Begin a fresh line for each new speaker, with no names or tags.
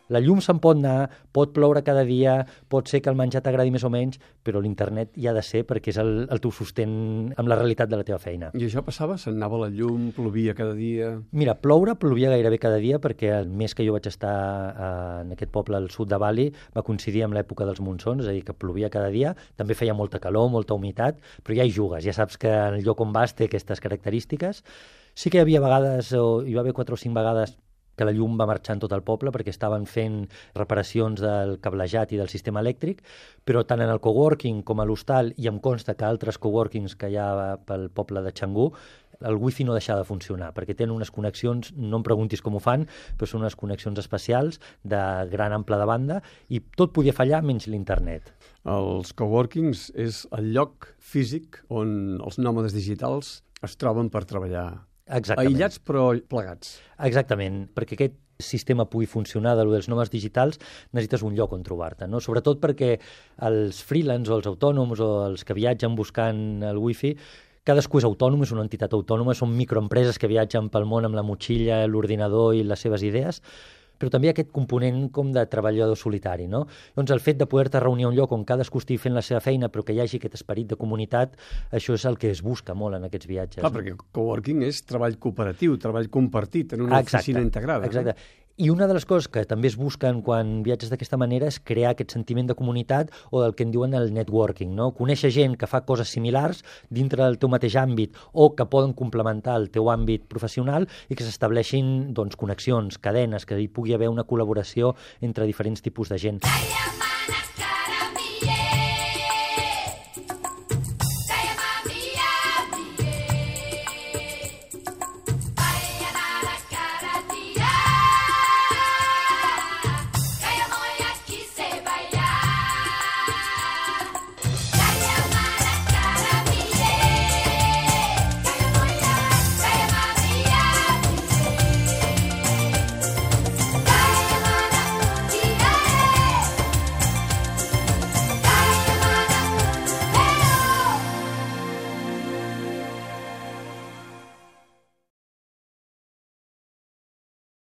La llum se'n pot anar, pot ploure cada dia, pot ser que el menjar t'agradi més o menys, però l'internet hi ha de ser perquè és el teu sostén amb la realitat de la teva feina.
I això passava? Se'n anava la llum, plovia cada dia?
Mira, plovia gairebé cada dia perquè el mes que jo vaig estar en aquest poble al sud de Bali va coincidir amb l'època dels monsons, és a dir, que plovia cada dia, també feia molta calor, molta humitat, però ja hi jugues, ja saps que el lloc on vas té aquestes característiques. Sí que hi havia vegades, o hi va haver 4 o 5 vegades, que la llum va marxar en tot el poble perquè estaven fent reparacions del cablejat i del sistema elèctric, però tant en el coworking com a l'hostal, i em consta que altres coworkings que hi ha pel poble de Canggu, el wifi no deixava de funcionar, perquè tenen unes connexions, no em preguntis com ho fan, però són unes connexions especials de gran ample de banda i tot podia fallar menys l'internet.
Els coworkings és el lloc físic on els nòmades digitals es troben per treballar.
Exactament.
Aïllats però plegats.
Exactament, perquè aquest sistema pugui funcionar dels nòmades digitals necessites un lloc on trobar-te, no? Sobretot perquè els freelance o els autònoms o els que viatgen buscant el wifi, cadascú és autònom, és una entitat autònoma, són microempreses que viatgen pel món amb la motxilla, l'ordinador i les seves idees, però també aquest component com de treballador solitari, no? Doncs el fet de poder-te reunir a un lloc on cadascú estigui fent la seva feina, però que hi hagi aquest esperit de comunitat, això és el que es busca molt en aquests viatges.
Clar, perquè coworking és treball cooperatiu, treball compartit en una oficina integrada.
Exacte. I una de les coses que també es busquen quan viatges d'aquesta manera és crear aquest sentiment de comunitat o del que en diuen el networking, no? Conèixer gent que fa coses similars dintre del teu mateix àmbit o que poden complementar el teu àmbit professional i que s'estableixin, doncs, connexions, cadenes, que hi pugui haver una col·laboració entre diferents tipus de gent.